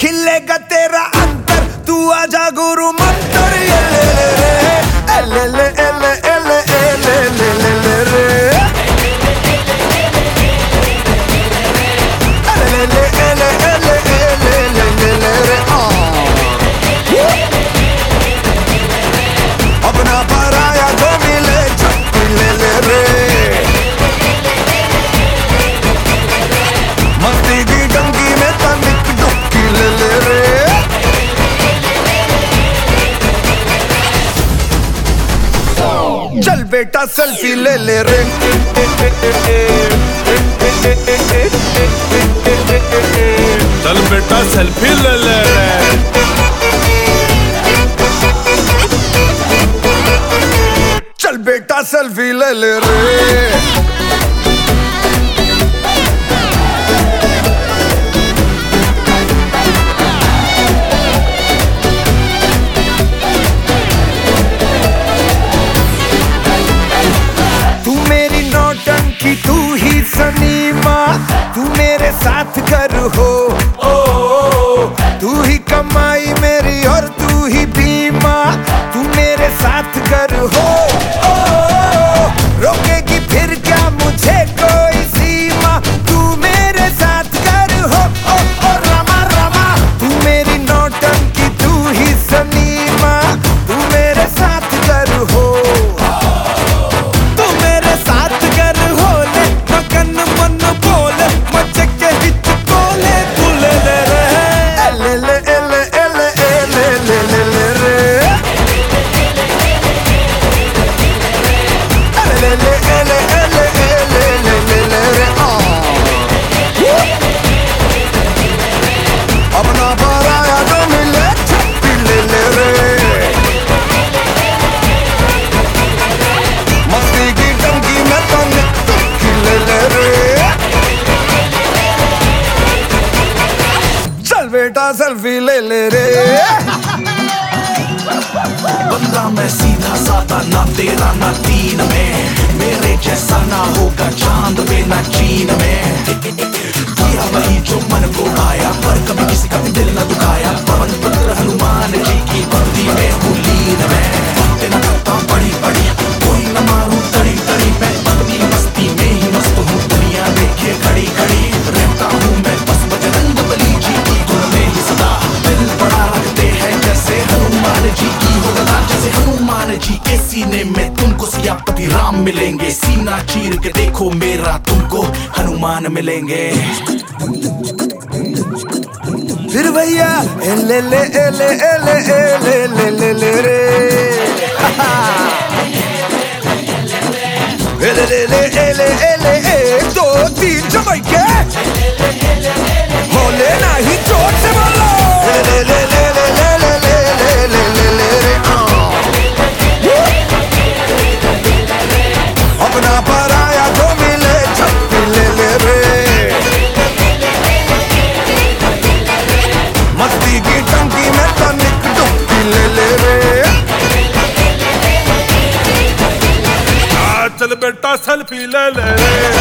खिलेगा तेरा अंतर, तू आजा गुरु मंत्र। ये ले ले रे, ले ले ले ले ले ले ले रे, ले ले ले ले ले ले रे। अपना पराया जो मिले झपकी ले ले रे, मस्ती की डंकी में तनिक डुबकी ले ले रे। चल बेटा सेल्फी ले ले रे, चल बेटा सेल्फी ले ले रे। चल बेटा सेल्फी ले ले रे। तू मेरी नौटंकी, तू ही सनीमा, तू मेरे साथ कर हो। तू ही कमाई मेरी और तू ही बीमा, तू मेरे साथ कर हो। रोकेगी फिर क्या मुझे कोई सीमा, तू मेरे साथ कर हो। रमा रमा, तू मेरी नौटंकी, तू ही सनीमा, तू मेरे साथ कर हो। तू मेरे साथ कर हो ले, मगन मन बोले, मजे के हिच बोले। तू ले ले रे, ले ले ले ले ले ले ले रे, ले ले ले ले ले रे। अपना पराया जो मिले झपकी ले ले रे, मस्ती की टंकी में तनिक डुबकी ले ले रे। चल बेटा सेल्फी ले ले रे। बंदा मैं सीधा साधा, ना तेरा ना दीन में, मेरे जैसा ना होगा चांद में ना चीन में। किया वही जो मन को आया, पर कभी किसी का भी दिल न दुखाया। पवन पुत्र हनुमान जी की भक्ति में हूँ लीन में। तेना करता बड़ी बड़ी, कोई न मारूं तड़ी तड़ी। मैं अपनी मस्ती में ही मस्त हूँ, दुनिया देखे खड़ी खड़ी। रहता हूँ मैं बस बजरंग बली जी की धुन में ही सदा। दिल बड़ा रखते हैं जैसे हनुमान जी की हो गदा। जैसे हनुमान जी के सीने में तुमको सियापति राम मिलेंगे। सीना चीर के देखो मेरा, तुमको हनुमान मिलेंगे। फिर भैया ले ले ले ले ले ले ले ले रे, ले ले ले ले ले 1 2 3 जमाइके होले नहीं चोट से बोलो। ले ले ले ले ले ले ले ले ले ले रे। अपना पराया जो मिले झपकी ले ले रे, मस्ती की टंकी में तनिक डुबकी ले ले रे। चल बेटा सेल्फी ले ले रे।